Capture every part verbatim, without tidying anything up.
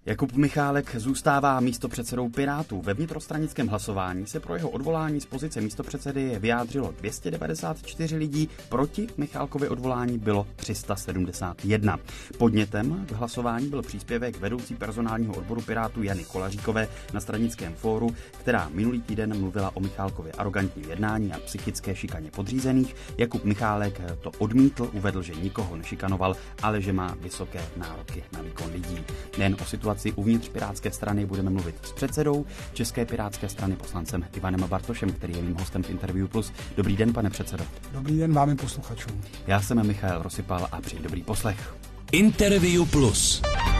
Jakub Michálek zůstává místopředsedou Pirátů. Ve vnitrostranickém hlasování se pro jeho odvolání z pozice místopředsedy vyjádřilo dvě stě devadesát čtyři lidí, proti Michálkově odvolání bylo tři sta sedmdesát jedna. Podnětem k hlasování byl příspěvek vedoucí personálního odboru Pirátů Jany Kolaříkové na stranickém fóru, která minulý týden mluvila o Michálkově arrogantním jednání a psychické šikaně podřízených. Jakub Michálek to odmítl, uvedl, že nikoho nešikanoval, ale že má vysoké nároky na výkon lidí. Nejen o situaci uvnitř Pirátské strany budeme mluvit s předsedou České pirátské strany poslancem Ivanem Bartošem, který je mým hostem v Interview Plus. Dobrý den, pane předsedo. Dobrý den vám i posluchačům. Já jsem Michal Rosypal a přeji dobrý poslech. Interview Plus.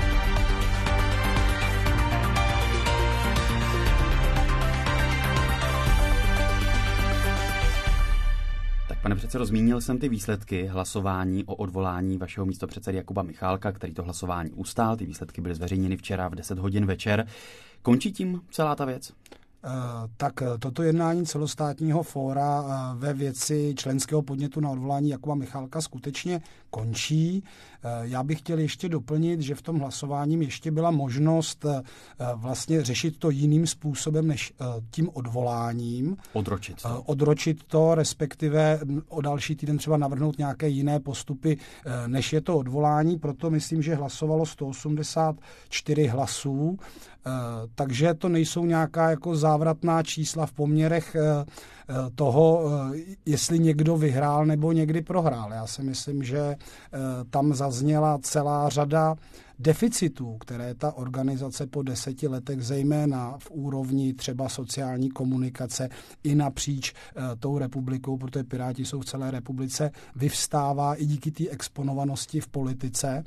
Pane předsedo, zmínil jsem ty výsledky hlasování o odvolání vašeho místopředsedy Jakuba Michálka, který to hlasování ustál. Ty výsledky byly zveřejněny včera v deset hodin večer. Končí tím celá ta věc? Tak toto jednání celostátního fóra ve věci členského podnětu na odvolání Jakuba Michálka skutečně končí. Já bych chtěl ještě doplnit, že v tom hlasováním ještě byla možnost vlastně řešit to jiným způsobem než tím odvoláním. Odročit to. Odročit to, respektive o další týden třeba navrhnout nějaké jiné postupy, než je to odvolání. Proto myslím, že hlasovalo sto osmdesát čtyři hlasů. Takže to nejsou nějaká jako závratná čísla v poměrech toho, jestli někdo vyhrál nebo někdy prohrál. Já si myslím, že tam zazněla celá řada deficitů, které ta organizace po deseti letech, zejména v úrovni třeba sociální komunikace i napříč uh, tou republikou, protože Piráti jsou v celé republice, vyvstává i díky té exponovanosti v politice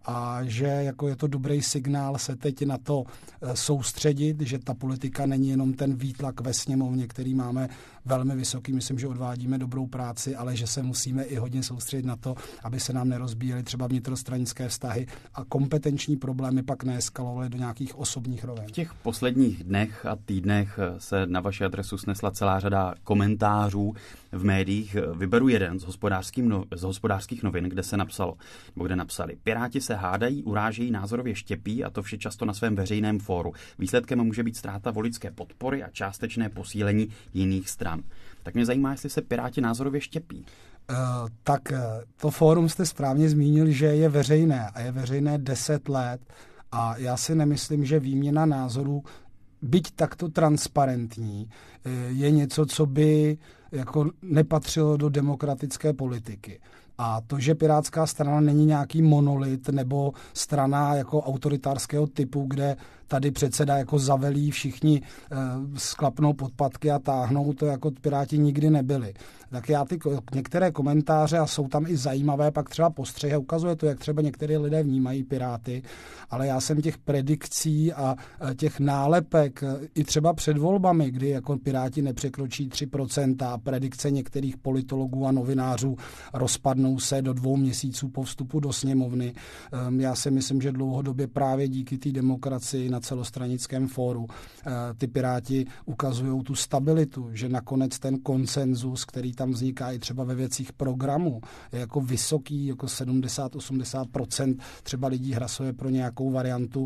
a že jako je to dobrý signál se teď na to uh, soustředit, že ta politika není jenom ten výtlak ve sněmovně, který máme velmi vysoký, myslím, že odvádíme dobrou práci, ale že se musíme i hodně soustředit na to, aby se nám nerozbíjely třeba vnitrostranické vztahy a kompetenční problémy pak neeskalovaly do nějakých osobních roven. V těch posledních dnech a týdnech se na vaši adresu snesla celá řada komentářů v médiích. Vyberu jeden z, no, z hospodářských novin, kde se napsalo, nebo kde napsali: Piráti se hádají, urážejí, názorově štěpí, a to vše často na svém veřejném fóru. Výsledkem může být ztráta voličské podpory a částečné posílení jiných stran. Tak mě zajímá, jestli se Piráti názorově štěpí. Uh, tak uh, to fórum jste správně zmínil, že je veřejné a je veřejné deset let a já si nemyslím, že výměna názorů, byť takto transparentní, je něco, co by jako nepatřilo do demokratické politiky. A to, že Pirátská strana není nějaký monolit nebo strana jako autoritářského typu, kde tady předseda jako zavelí, všichni eh, sklapnou podpatky a táhnou, to jako Piráti nikdy nebyli. Tak já ty některé komentáře, a jsou tam i zajímavé, pak třeba postřehy, ukazuje to, jak třeba některé lidé vnímají Piráty, ale já jsem těch predikcí a těch nálepek i třeba před volbami, kdy jako Piráti nepřekročí tři procenta a predikce některých politologů a novinářů rozpadnou se do dvou měsíců po vstupu do sněmovny. Já si myslím, že dlouhodobě právě díky té demokracii na celostranickém fóru ty Piráti ukazují tu stabilitu, že nakonec ten konsenzus, který tam vzniká i třeba ve věcích programu, je jako vysoký, jako sedmdesát až osmdesát procent třeba lidí hlasuje pro nějakou variantu.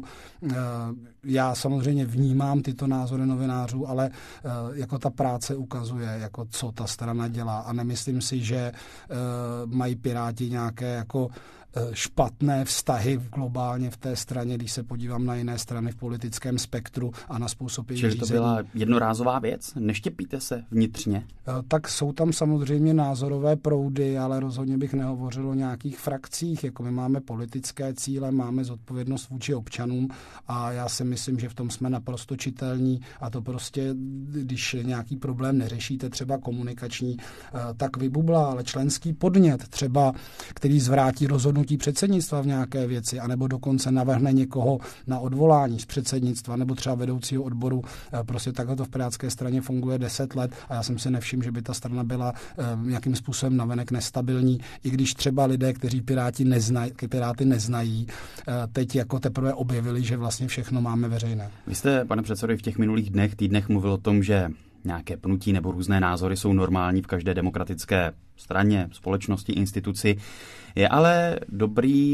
Já samozřejmě vnímám tyto názory novinářů, ale jako ta práce ukazuje, jako co ta strana dělá, a nemyslím si, že mají Piráti nějaké jako špatné vztahy globálně v té straně, když se podívám na jiné strany v politickém spektru a na způsob jejich řízení. Čili to byla jednorázová věc? Neštěpíte se vnitřně? Tak jsou tam samozřejmě názorové proudy, ale rozhodně bych nehovořil o nějakých frakcích. Jako my máme politické cíle, máme zodpovědnost vůči občanům a já si myslím, že v tom jsme naprosto čitelní, a to prostě, když nějaký problém neřešíte, třeba komunikační, tak vybublá, ale členský podnět třeba, který zvrátí rozhodnutí předsednictva v nějaké věci, anebo dokonce navrhne někoho na odvolání z předsednictva, nebo třeba vedoucího odboru. Prostě takhle to v Pirátské straně funguje deset let a já jsem si nevšiml, že by ta strana byla nějakým způsobem navenek nestabilní, i když třeba lidé, kteří Piráti neznají, Piráty neznají, teď jako teprve objevili, že vlastně všechno máme veřejné. Vy jste, pane předsedo, v těch minulých dnech, týdnech mluvil o tom, že nějaké pnutí nebo různé názory jsou normální v každé demokratické straně, společnosti, instituci. Je ale dobrý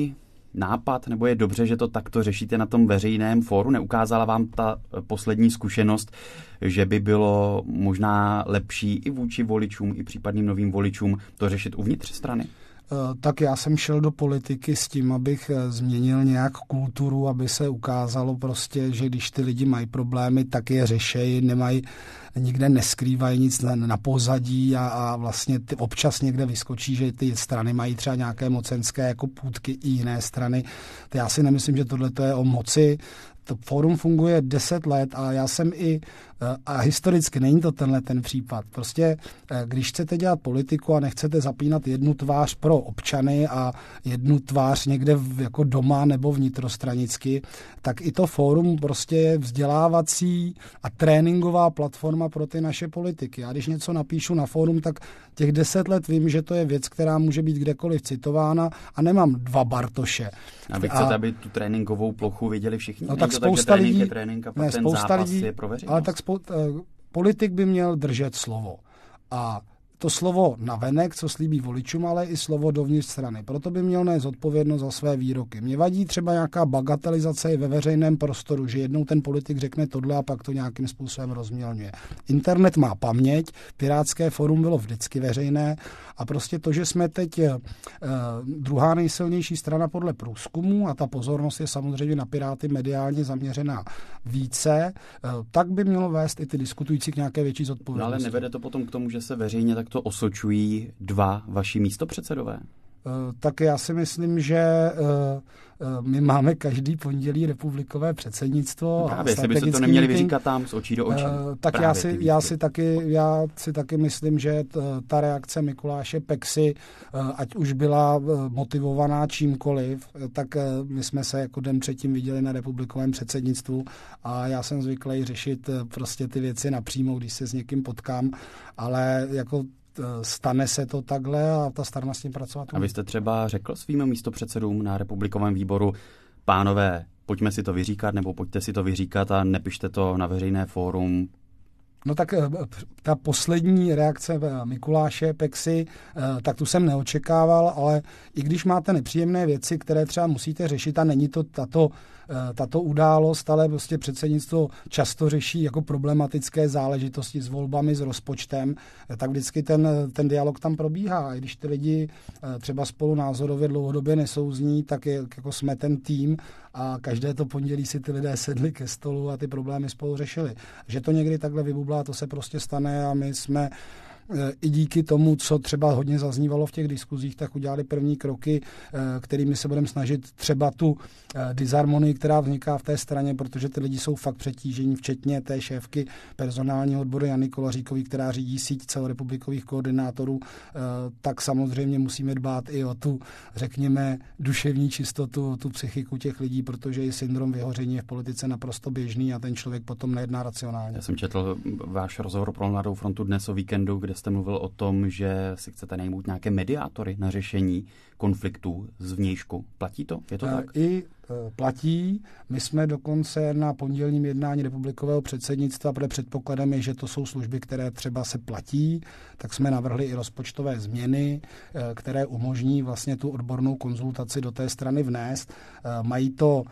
nápad, nebo je dobře, že to takto řešíte na tom veřejném fóru? Neukázala vám ta poslední zkušenost, že by bylo možná lepší i vůči voličům, i případným novým voličům to řešit uvnitř strany? Tak já jsem šel do politiky s tím, abych změnil nějak kulturu, aby se ukázalo prostě, že když ty lidi mají problémy, tak je řešejí, nemají, nikde neskrývají nic na, na pozadí a, a vlastně ty občas někde vyskočí, že ty strany mají třeba nějaké mocenské jako půtky i jiné strany. To já si nemyslím, že tohle je o moci. To fórum funguje deset let a já jsem i, a historicky není to tenhle ten případ. Prostě když chcete dělat politiku a nechcete zapínat jednu tvář pro občany a jednu tvář někde jako doma nebo vnitrostranicky, tak i to fórum prostě je vzdělávací a tréninková platforma pro ty naše politiky. Já když něco napíšu na fórum, tak těch deset let vím, že to je věc, která může být kdekoliv citována a nemám dva Bartoše. A vy chcete, a, aby tu tréninkovou plochu viděli všichni? No tak spousta tak, lidí, je trénink a pak ne, ten spousta zápas lidí, je pro veřejnost. Ale tak spou, politik by měl držet slovo. A to slovo navenek, co slíbí voličům, ale i slovo dovnitř strany. Proto by měl nést odpovědnost za své výroky. Mně vadí třeba nějaká bagatelizace ve veřejném prostoru, že jednou ten politik řekne tohle a pak to nějakým způsobem rozmělňuje. Internet má paměť, Pirátské fórum bylo vždycky veřejné a prostě to, že jsme teď eh, druhá nejsilnější strana podle průzkumu a ta pozornost je samozřejmě na Piráty mediálně zaměřená více, eh, tak by mělo vést i ty diskutující k nějaké větší zodpovědnosti. No, ale nevede to potom k tomu, že se veřejně tak to osočují dva vaši místopředsedové? Tak já si myslím, že my máme každý pondělí republikové předsednictvo. Právě, jestli by se to neměli vyříkat tam z očí do očí. Tak já si, já, si taky, já si taky myslím, že ta reakce Mikuláše Peksy, ať už byla motivovaná čímkoliv, tak my jsme se jako den předtím viděli na republikovém předsednictvu a já jsem zvyklý řešit prostě ty věci napřímo, když se s někým potkám, ale jako stane se to takhle a ta strana s tím pracovat. A vy jste třeba řekl svým místopředsedům na republikovém výboru, pánové, pojďme si to vyříkat, nebo pojďte si to vyříkat a nepište to na veřejné fórum. No tak ta poslední reakce Mikuláše Peksy, tak tu jsem neočekával, ale i když máte nepříjemné věci, které třeba musíte řešit a není to tato, tato událost, ale prostě předsednictvo často řeší jako problematické záležitosti s volbami, s rozpočtem, tak vždycky ten, ten dialog tam probíhá. I když ty lidi třeba spolu názorově dlouhodobě nesouzní, tak je, jako jsme ten tým a každé to pondělí si ty lidé sedli ke stolu a ty problémy spolu řešili. Že to někdy takhle vybublá, to se prostě stane a my jsme i díky tomu, co třeba hodně zaznívalo v těch diskuzích, tak udělali první kroky, kterými se budeme snažit třeba tu disharmonii, která vzniká v té straně, protože ty lidi jsou fakt přetížení, včetně té šéfky personálního odboru Jany Kolaříkové, která řídí síť celorepublikových koordinátorů, tak samozřejmě musíme dbát i o tu, řekněme, duševní čistotu, tu psychiku těch lidí, protože i syndrom vyhoření je v politice naprosto běžný a ten člověk potom nejedná racionálně. Já jsem četl váš rozhovor pro Mladou frontu dnes o víkendu, kde jste mluvil o tom, že si chcete najmout nějaké mediátory na řešení konfliktů zvnějšku. Platí to? Je to tak? I platí. My jsme dokonce na pondělním jednání republikového předsednictva, protože předpokladem je, že to jsou služby, které třeba se platí, tak jsme navrhli i rozpočtové změny, které umožní vlastně tu odbornou konzultaci do té strany vnést. Mají to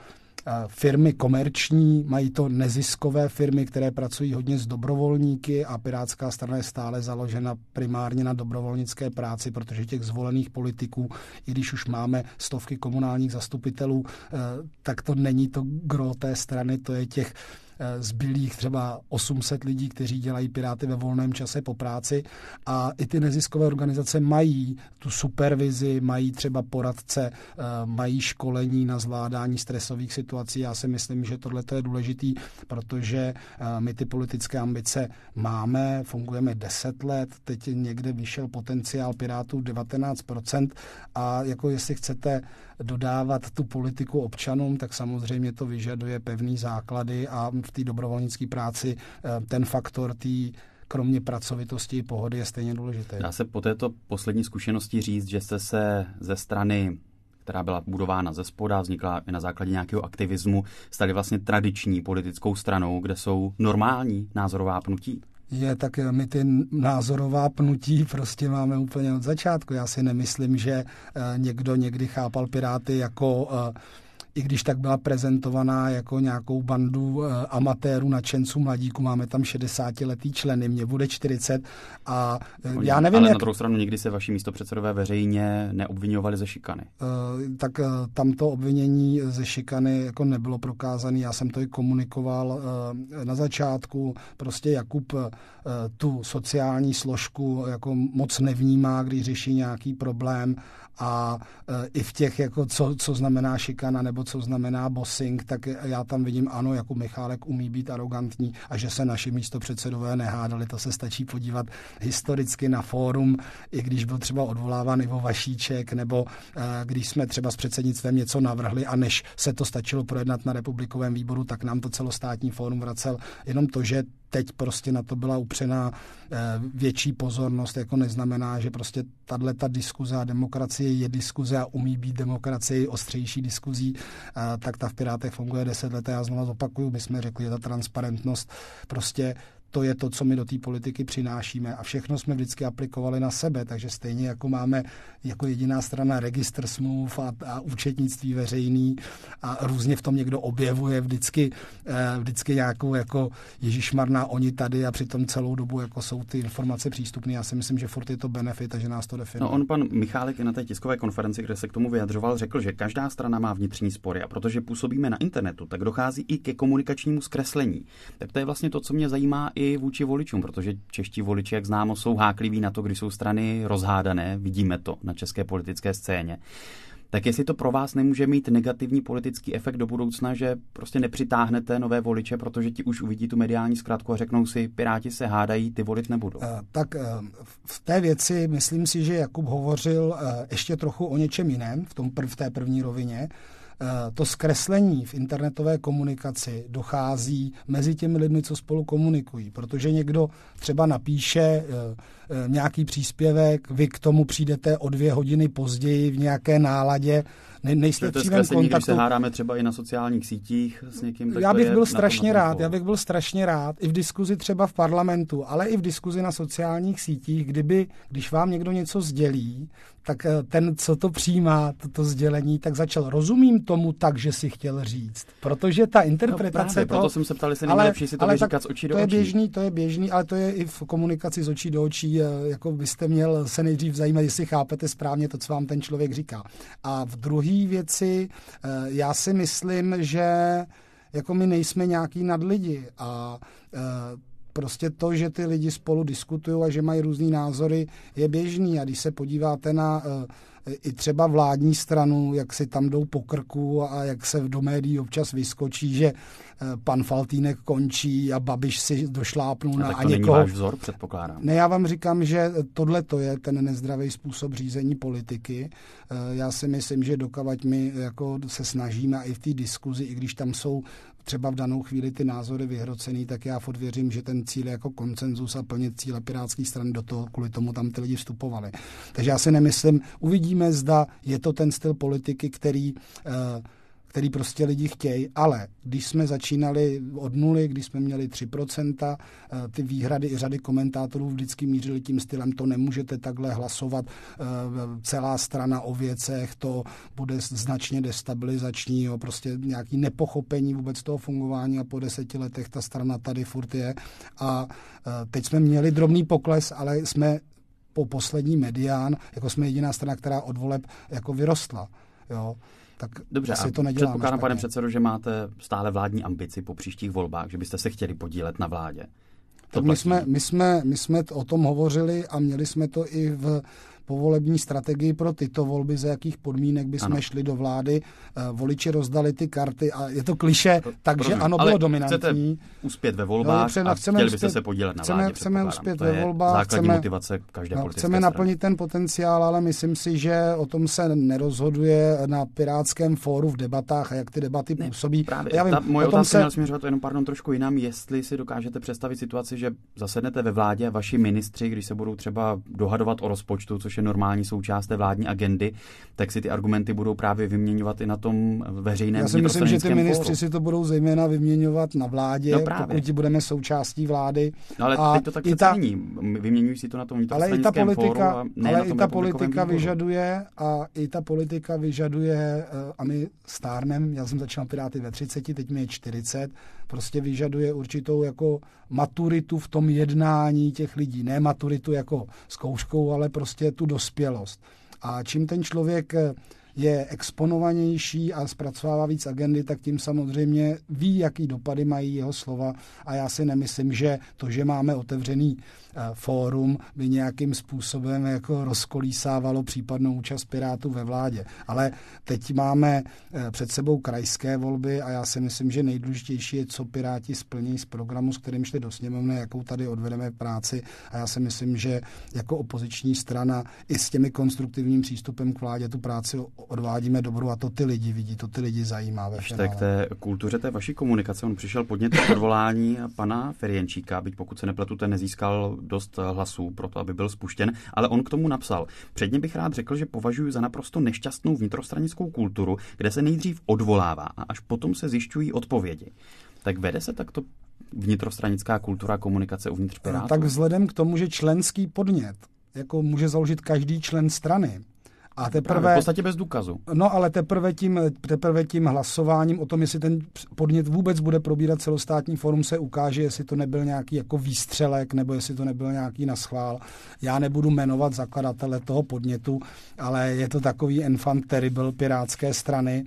firmy komerční, mají to neziskové firmy, které pracují hodně s dobrovolníky a Pirátská strana je stále založena primárně na dobrovolnické práci, protože těch zvolených politiků, i když už máme stovky komunálních zastupitelů, tak to není to gro té strany, to je těch zbylých třeba osm set lidí, kteří dělají Piráty ve volném čase po práci a i ty neziskové organizace mají tu supervizi, mají třeba poradce, mají školení na zvládání stresových situací. Já si myslím, že tohle je důležitý, protože my ty politické ambice máme, fungujeme deset let, teď někde vyšel potenciál Pirátů devatenáct procent a jako jestli chcete dodávat tu politiku občanům, tak samozřejmě to vyžaduje pevný základy a v té dobrovolnické práci ten faktor té kromě pracovitosti i pohody je stejně důležitý. Dá se po této poslední zkušenosti říct, že jste se ze strany, která byla budována ze spoda, vznikla i na základě nějakého aktivismu, stali vlastně tradiční politickou stranou, kde jsou normální názorová pnutí? Je, tak my ty názorová pnutí prostě máme úplně od začátku. Já si nemyslím, že někdo někdy chápal Piráty jako, i když tak byla prezentovaná jako nějakou bandu amatérů, nadšenců, mladíků. Máme tam šedesátiletý členy, mě bude čtyřicet a Oni, já nevím, ale jak... na druhou stranu nikdy se vaši místopředsedové veřejně neobviňovali ze šikany. Tak tamto obvinění ze šikany jako nebylo prokázané. Já jsem to i komunikoval na začátku. Prostě Jakub tu sociální složku jako moc nevnímá, když řeší nějaký problém. A i v těch, jako co, co znamená šikana nebo co znamená bossing, tak já tam vidím, ano, jako Michálek umí být arrogantní a že se naši místopředsedové nehádali, to se stačí podívat historicky na fórum, i když byl třeba odvoláván Ivo Vašíček, nebo uh, když jsme třeba s předsednictvem něco navrhli a než se to stačilo projednat na republikovém výboru, tak nám to celostátní fórum vracel jenom to, že teď prostě na to byla upřená eh, větší pozornost, jako neznamená, že prostě tato diskuze a demokracie je diskuze a umí být demokracie ostřejší diskuzí, eh, tak ta v Pirátech funguje deset let a já znovu zopakuju, my jsme řekli, že ta transparentnost prostě to je to, co my do té politiky přinášíme a všechno jsme vždycky aplikovali na sebe, takže stejně jako máme jako jediná strana registr smluv a, a účetnictví veřejný a různě v tom někdo objevuje vždycky, vždycky nějakou jako ježišmarná oni tady a přitom celou dobu jako jsou ty informace přístupné. Já si myslím, že furt je to benefit a že nás to definuje. No on pan Michálek na té tiskové konferenci, kde se k tomu vyjadřoval, řekl, že každá strana má vnitřní spory a protože působíme na internetu, tak dochází i ke komunikačnímu zkreslení. Tak to je vlastně to, co mě zajímá i vůči voličům, protože čeští voliči, jak známo, jsou hákliví na to, když jsou strany rozhádané, vidíme to na české politické scéně. Tak jestli to pro vás nemůže mít negativní politický efekt do budoucna, že prostě nepřitáhnete nové voliče, protože ti už uvidí tu mediální zkratku a řeknou si, Piráti se hádají, ty volit nebudou. Tak v té věci myslím si, že Jakub hovořil ještě trochu o něčem jiném v, tom prv, v té první rovině. To zkreslení v internetové komunikaci dochází mezi těmi lidmi, co spolu komunikují, protože někdo třeba napíše nějaký příspěvek, vy k tomu přijdete o dvě hodiny později v nějaké náladě, ne, nejste to v přímém kontaktu. Když se hádáme třeba i na sociálních sítích s někým, tak já bych to byl strašně rád, já bych byl strašně rád i v diskuzi třeba v parlamentu, ale i v diskuzi na sociálních sítích, kdyby, když vám někdo něco sdělí, tak ten, co to přijímá, toto sdělení, tak začal, rozumím tomu tak, že si chtěl říct. Protože ta interpretace... No právě, to, proto jsem se ptal, jestli není lepší si to vyříkat z očí do to je očí. Běžný, to je běžný, ale to je i v komunikaci z očí do očí, jako byste měl se nejdřív zajímat, jestli chápete správně to, co vám ten člověk říká. A v druhé věci, já si myslím, že jako my nejsme nějaký nadlidi a prostě to, že ty lidi spolu diskutují a že mají různý názory, je běžný. A když se podíváte na i třeba vládní stranu, jak si tam jdou po krku a jak se do médií občas vyskočí, že pan Faltýnek končí a Babiš si došlápnul na a, tak to a někoho... není váš vzor, předpokládám. Ne, já vám říkám, že tohle to je ten nezdravý způsob řízení politiky. Já si myslím, že dokavať my jako se snažíme i v té diskuzi, i když tam jsou třeba v danou chvíli ty názory vyhrocený, tak já furt věřím, že ten cíl je jako konsenzus a plnit cíle pirátské strany, do toho kvůli tomu tam ty lidi vstupovali. Takže já si nemyslím, uvidíme, zda je to ten styl politiky, který který prostě lidi chtějí, ale když jsme začínali od nuly, když jsme měli tři procenta, ty výhrady i řady komentátorů vždycky mířili tím stylem, to nemůžete takhle hlasovat, celá strana o věcech, to bude značně destabilizační, jo, prostě nějaký nepochopení vůbec toho fungování a po deseti letech ta strana tady furt je. A teď jsme měli drobný pokles, ale jsme po poslední medián, jako jsme jediná strana, která od voleb jako vyrostla, jo. Tak dobře, asi a to neděláme předpokládám, špatně. pane předsedo, že máte stále vládní ambici po příštích volbách, že byste se chtěli podílet na vládě. Tak my jsme, my, jsme, my jsme o tom hovořili a měli jsme to i v povolební strategii pro tyto volby, za jakých podmínek by jsme šli do vlády. Voliči rozdali ty karty a je to klišé, takže ano, bylo ale dominantní. Chcete uspět ve volbách no, a chtěli byste uspět, se podílet na chceme, vládě. Chceme uspět to ve volbách. Základní chceme, motivace každé no, politické Chceme strany. naplnit ten potenciál, ale myslím si, že o tom se nerozhoduje na Pirátském fóru v debatách a jak ty debaty ne, působí. Právě, Já vím, ta moje otázka se... měla směřovat jenom pardon, trošku jinam, jestli si dokážete představit situaci, že zasednete ve vládě a vaši ministři, když se budou třeba dohadovat o rozpočtu, což je normální součást té vládní agendy, tak si ty argumenty budou právě vyměňovat i na tom veřejném. Já si myslím, že ty ministři si to budou zejména vyměňovat na vládě, no pokud budeme součástí vlády. No ale a teď to tak přece ta... není. Vyměňují si to na tom vnitrostranickém fóru a ne ale na tom i ta politika výboru. vyžaduje a i ta politika vyžaduje, a my stárnem, já jsem začal Piráty ve třiceti, teď mi je čtyřicet, prostě vyžaduje určitou jako maturitu v tom jednání těch lidí. Ne maturitu jako zkouškou, ale prostě tu dospělost. A čím ten člověk je exponovanější a zpracovává víc agendy, tak tím samozřejmě ví, jaký dopady mají jeho slova a já si nemyslím, že to, že máme otevřený fórum, by nějakým způsobem jako rozkolísávalo případnou účast Pirátů ve vládě. Ale teď máme před sebou krajské volby a já si myslím, že nejdůležitější je, co Piráti splní z programu, s kterým šli do sněmovny, jakou tady odvedeme práci a já si myslím, že jako opoziční strana i s těmi konstruktivním přístupem k vládě tu práci odvádíme dobrou a to ty lidi vidí, to ty lidi zajímá ve finále. K té kultuře té vaší komunikace, on přišel podnět k odvolání pana Ferjenčíka, byť pokud se nepletu, ten nezískal dost hlasů pro to, aby byl spuštěn, ale on k tomu napsal: Předně bych rád řekl, že považuji za naprosto nešťastnou vnitrostranickou kulturu, kde se nejdřív odvolává a až potom se zjišťují odpovědi. Tak vede se takto vnitrostranická kultura komunikace uvnitř Pirátů? Tak vzhledem k tomu, že členský podnět jako může založit každý člen strany, a teprve, v podstatě bez důkazu. No ale teprve tím, teprve tím hlasováním o tom, jestli ten podnět vůbec bude probírat celostátní fórum, se ukáže, jestli to nebyl nějaký jako výstřelek, nebo jestli to nebyl nějaký naschvál. Já nebudu jmenovat zakladatele toho podnětu, ale je to takový enfant terrible pirátské strany.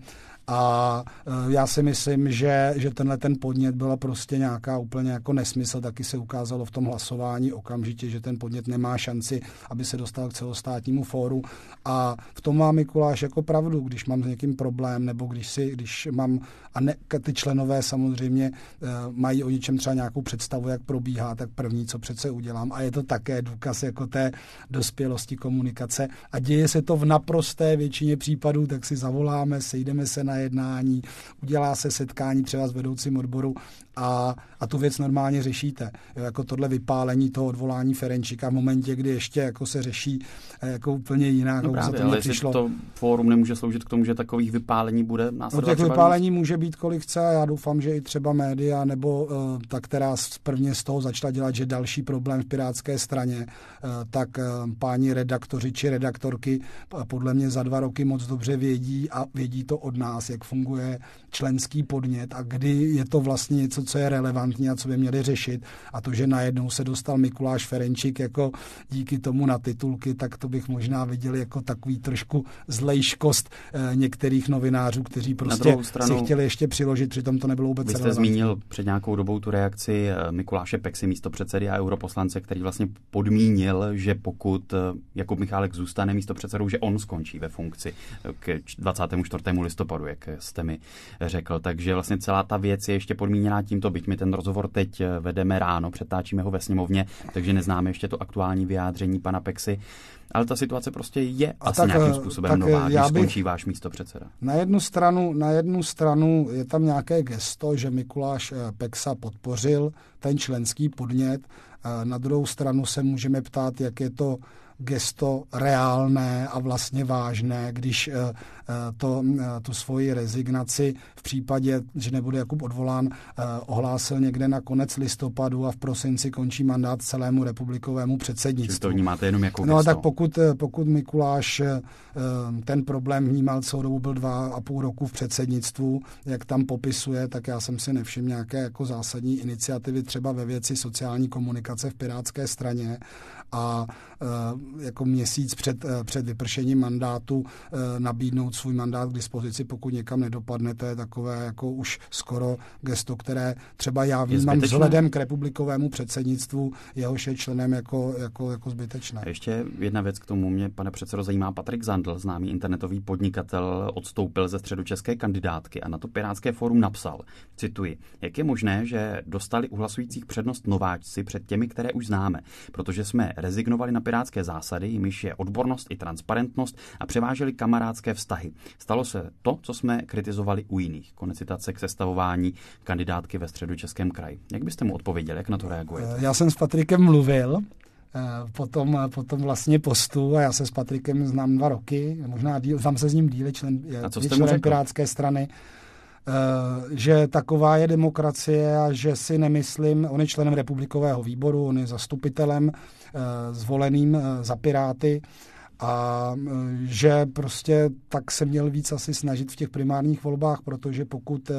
A já si myslím, že, že tenhle ten podnět byla prostě nějaká úplně jako nesmysl. Taky se ukázalo v tom hlasování okamžitě, že ten podnět nemá šanci, aby se dostal k celostátnímu fóru. A v tom má Mikuláš jako pravdu, když mám s někým problém, nebo když si, když mám, a ne, ty členové samozřejmě mají o něčem třeba nějakou představu, jak probíhá, tak první, co přece udělám. A je to také důkaz jako té dospělosti komunikace. A děje se to v naprosté většině případů, tak si zavoláme, sejdeme se na jednání, udělá se setkání třeba s vedoucím odboru a, a tu věc normálně řešíte. Jo, jako tohle vypálení toho odvolání Ferjenčíka v momentě, kdy ještě jako se řeší jako úplně jiná. No právě, ale jestli to fórum nemůže sloužit k tomu, že takových vypálení bude následovat. No těch vypálení může být kolik chce a já doufám, že i třeba média nebo uh, ta, která prvně z toho začala dělat, že další problém v pirátské straně, uh, tak uh, páni redaktoři či redaktorky uh, podle mě za dva roky moc dobře vědí a vědí to od nás, jak funguje členský podnět a kdy je to vlastně něco, co je relevantní a co by měli řešit. A to, že najednou se dostal Mikuláš Ferjenčík jako díky tomu na titulky, tak to bych možná viděl jako takový trošku zlejškost eh, některých novinářů, kteří prostě stranu, si chtěli ještě přiložit, přitom to nebylo vůbec relevantní. Vy jste zmínil před nějakou dobou tu reakci Mikuláše Peksy, místopředsedy a europoslance, který vlastně podmínil, že pokud Jakub Michálek zůstane místopředsedou, že on skončí ve funkci k dvacátému čtvrtému listopadu, jak jste mi řekl. Takže vlastně celá ta věc je ještě podmíněná tímto, byť my ten rozhovor teď vedeme ráno, přetáčíme ho ve sněmovně, takže neznáme ještě to aktuální vyjádření pana Peksy. Ale ta situace prostě je a asi tak, nějakým způsobem nová, když skončí váš místopředseda. Na jednu stranu, na jednu stranu je tam nějaké gesto, že Mikuláš Peksa podpořil ten členský podnět. Na druhou stranu se můžeme ptát, jak je to gesto reálné a vlastně vážné, když to, tu svoji rezignaci v případě, že nebude Jakub odvolán, ohlásil někde na konec listopadu a v prosinci končí mandát celému republikovému předsednictvu. Čiže to vnímáte jenom jako No gesto. tak pokud, pokud Mikuláš ten problém vnímal celou dobu, byl dva a půl roku v předsednictvu, jak tam popisuje, tak já jsem si nevšiml nějaké jako zásadní iniciativy třeba ve věci sociální komunikace v pirátské straně a jako měsíc před, před vypršením mandátu nabídnout svůj mandát k dispozici, pokud někam nedopadne, to je takové jako už skoro gesto, které třeba já vnímám vzhledem k republikovému předsednictvu, jehož je členem jako, jako, jako zbytečné. A ještě jedna věc k tomu mě, pane předsedo, zajímá. Patrik Zandl, známý internetový podnikatel, odstoupil ze středočeské kandidátky a na to Pirátské fórum napsal, cituji, jak je možné, že dostali u hlasujících přednost nováčci před těmi, které už známe, protože jsme rezignovali na pirátské zásady, jimiž je odbornost i transparentnost a převáželi kamarádské vztahy. Stalo se to, co jsme kritizovali u jiných. Konec citace k sestavování kandidátky ve Středočeském kraji. Jak byste mu odpověděli, jak na to reagujete? Já jsem s Patrikem mluvil, potom, potom vlastně postu a já se s Patrikem znám dva roky, možná díl, znám se s ním díl, člen, je člen Pirátské strany, že taková je demokracie a že si nemyslím, on je členem republikového výboru, on je zastupitelem zvoleným za Piráty a že prostě tak se měl víc asi snažit v těch primárních volbách, protože pokud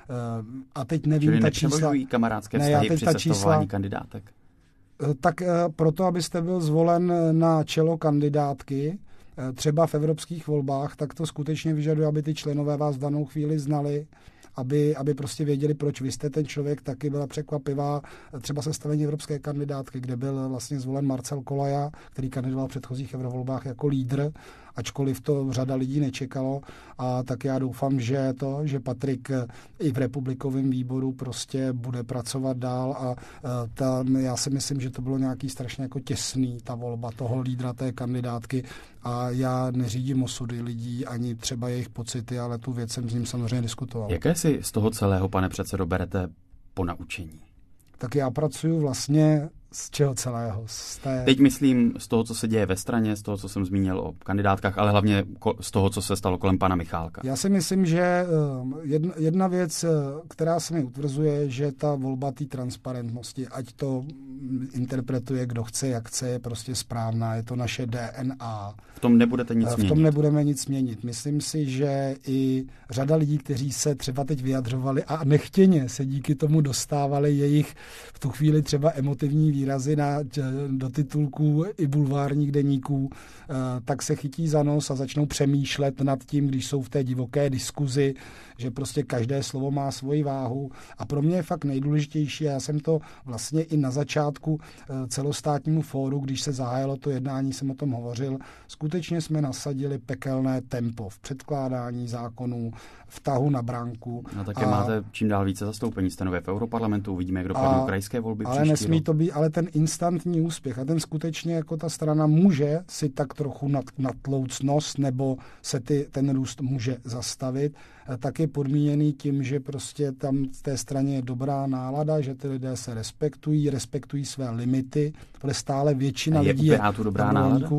a teď nevím Čili ta čísla. kamarádské ne, vztahy při sestavování kandidátek? Tak proto, abyste byl zvolen na čelo kandidátky, třeba v evropských volbách, tak to skutečně vyžaduje, aby ty členové vás v danou chvíli znali, aby, aby prostě věděli, proč vy jste ten člověk. Taky byla překvapivá třeba sestavení evropské kandidátky, kde byl vlastně zvolen Marcel Kolaja, který kandidoval v předchozích eurovolbách jako lídr, ačkoliv to řada lidí nečekalo. A tak já doufám, že to, že Patrik i v republikovém výboru prostě bude pracovat dál a ta, já si myslím, že to bylo nějaký strašně jako těsný, ta volba toho lídra té kandidátky a já neřídím osudy lidí ani třeba jejich pocity, ale tu věc jsem s ním samozřejmě diskutoval. Jaké si z toho celého, pane předsedo, berete ponaučení? Tak já pracuji vlastně z čeho celého? Z té... Teď myslím z toho, co se děje ve straně, z toho, co jsem zmínil o kandidátkách, ale hlavně z toho, co se stalo kolem pana Michálka. Já si myslím, že jedna, jedna věc, která se mi utvrzuje, že ta volba té transparentnosti, ať to interpretuje, kdo chce, jak chce, je prostě správná, je to naše D N A. V tom nebudete nic v měnit. V tom nebudeme nic měnit. Myslím si, že i řada lidí, kteří se třeba teď vyjadřovali a nechtěně se díky tomu dostávali jejich v tu chvíli třeba emotivní výrazy na, do titulků i bulvárních deníků, tak se chytí za nos a začnou přemýšlet nad tím, když jsou v té divoké diskuzi, že prostě každé slovo má svoji váhu. A pro mě je fakt nejdůležitější, a já jsem to vlastně i na začátku celostátnímu fóru, když se zahájilo to jednání, jsem o tom hovořil, skutečně jsme nasadili pekelné tempo v předkládání zákonů, v tahu na branku. No také a, máte čím dál více zastoupení, jste nové v Europarlamentu, uvidíme, jak dopadnou krajské volby ale příští nesmí rok. To být, ale ten instantní úspěch a ten skutečně jako ta strana může si tak trochu nad, natlouc nos, nebo se ty, ten růst může zastavit, tak je podmíněný tím, že prostě tam v té straně je dobrá nálada, že ty lidé se respektují, respektují své limity, protože stále většina lidí je dobrá nálada?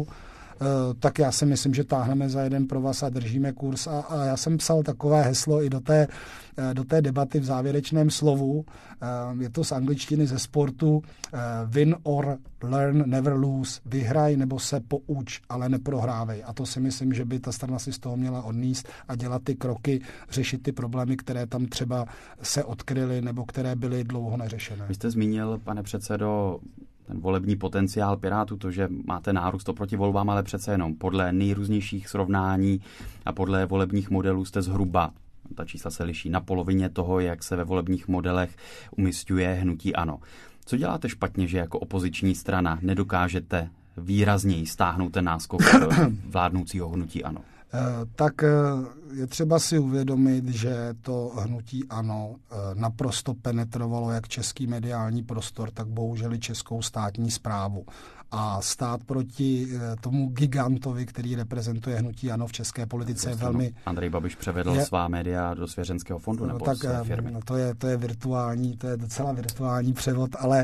Tak já si myslím, že táhneme za jeden provaz a držíme kurz. A, a já jsem psal takové heslo i do té, do té debaty v závěrečném slovu. Je to z angličtiny ze sportu. Win or learn, never lose. Vyhraj nebo se pouč, ale neprohrávej. A to si myslím, že by ta strana si z toho měla odníst a dělat ty kroky, řešit ty problémy, které tam třeba se odkryly nebo které byly dlouho neřešené. Vy jste zmínil, pane předsedo, ten volební potenciál Pirátů, to, že máte nárůst oproti volbám, ale přece jenom podle nejrůznějších srovnání a podle volebních modelů jste zhruba, ta čísla se liší, na polovině toho, jak se ve volebních modelech umísťuje hnutí ANO. Co děláte špatně, že jako opoziční strana nedokážete výrazněji stáhnout ten náskok vládnoucího hnutí ANO? Tak je třeba si uvědomit, že to hnutí ANO naprosto penetrovalo jak český mediální prostor, tak bohužel i českou státní správu. A stát proti tomu gigantovi, který reprezentuje hnutí ANO v české politice, je velmi... Andrej Babiš převedl je, svá média do svěřenského fondu nebo tak, své firmy. To je, to je virtuální, to je docela virtuální převod, ale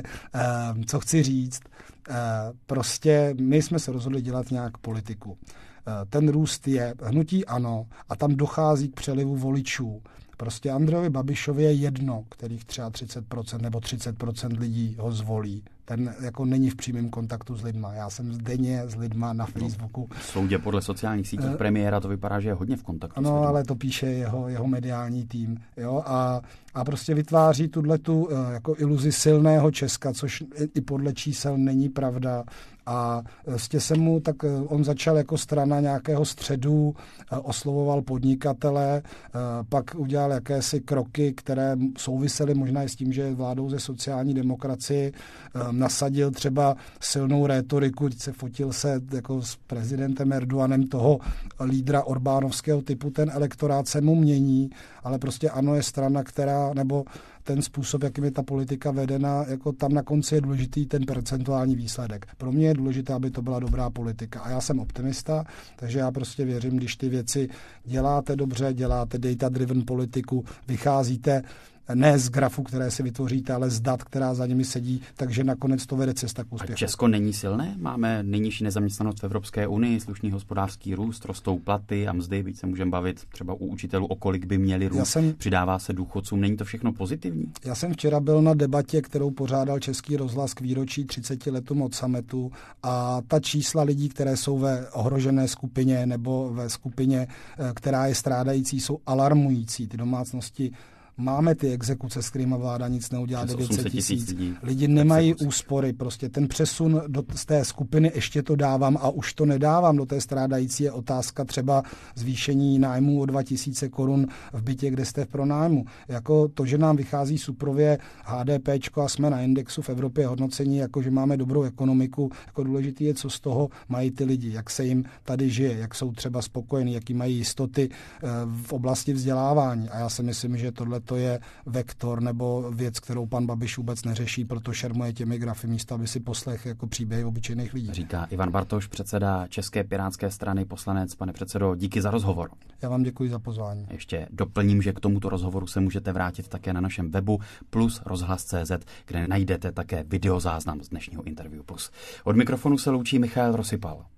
co chci říct, prostě my jsme se rozhodli dělat nějak politiku. Ten růst je hnutí ANO a tam dochází k přelivu voličů. Prostě Andrejovi Babišovi je jedno, kterých třeba třicet procent nebo třicet procent lidí ho zvolí. Ten jako není v přímém kontaktu s lidma. Já jsem denně s lidma na Facebooku. No, soudě podle sociálních sítí uh, premiéra to vypadá, že je hodně v kontaktu. No, ale to píše jeho, jeho mediální tým. Jo? A, a prostě vytváří tuhletu uh, jako iluzi silného Česka, což i podle čísel není pravda. A vlastně se mu, tak on začal jako strana nějakého středu, oslovoval podnikatele, pak udělal jakési kroky, které souvisely možná i s tím, že vládou ze sociální demokracii, nasadil třeba silnou rétoriku, když se fotil se jako s prezidentem Erdoganem toho lídra orbánovského typu, ten elektorát se mu mění, ale prostě ANO je strana, která, nebo ten způsob, jakým je ta politika vedena, jako tam na konci je důležitý ten percentuální výsledek. Pro mě je důležité, aby to byla dobrá politika. A já jsem optimista, takže já prostě věřím, když ty věci děláte dobře, děláte data-driven politiku, vycházíte ne z grafu, které si vytvoříte, ale z dat, která za nimi sedí, takže nakonec to vede cesta k úspěchu. A Česko není silné? Máme nejnižší nezaměstnanost v Evropské unii, slušný hospodářský růst, rostou platy a mzdy, víc se můžeme bavit třeba u učitelů, o kolik by měli růst, jsem, přidává se důchodcům, není to všechno pozitivní? Já jsem včera byl na debatě, kterou pořádal Český rozhlas k výročí třiceti letům od summitu a ta čísla lidí, které jsou ve ohrožené skupině nebo ve skupině, která je strádající, jsou alarmující. Ty domácnosti, máme ty exekuce, s kterými vláda nic neudělá, devět set tisíc. Lidi nemají exekuce. Úspory, prostě ten přesun do, z té skupiny ještě to dávám a už to nedávám do té strádající je otázka třeba zvýšení nájmu o dva tisíce korun v bytě, kde jste v pronájmu. Jako to, že nám vychází suprově HDPčko a jsme na indexu v Evropě hodnocení, jako že máme dobrou ekonomiku, jako důležitý je, co z toho mají ty lidi, jak se jim tady žije, jak jsou třeba spokojení, jaký mají jistoty v oblasti vzdělávání. A já si myslím, že tohle to je vektor nebo věc, kterou pan Babiš vůbec neřeší, proto šermuje těmi grafy místo, aby si poslech jako příběhy obyčejných lidí. Říká Ivan Bartoš, předseda České pirátské strany, poslanec. Pane předsedo, díky za rozhovor. Já vám děkuji za pozvání. Ještě doplním, že k tomuto rozhovoru se můžete vrátit také na našem webu plus rozhlas tečka cé zet, kde najdete také videozáznam z dnešního Interview Plus. Od mikrofonu se loučí Michal Rosypal.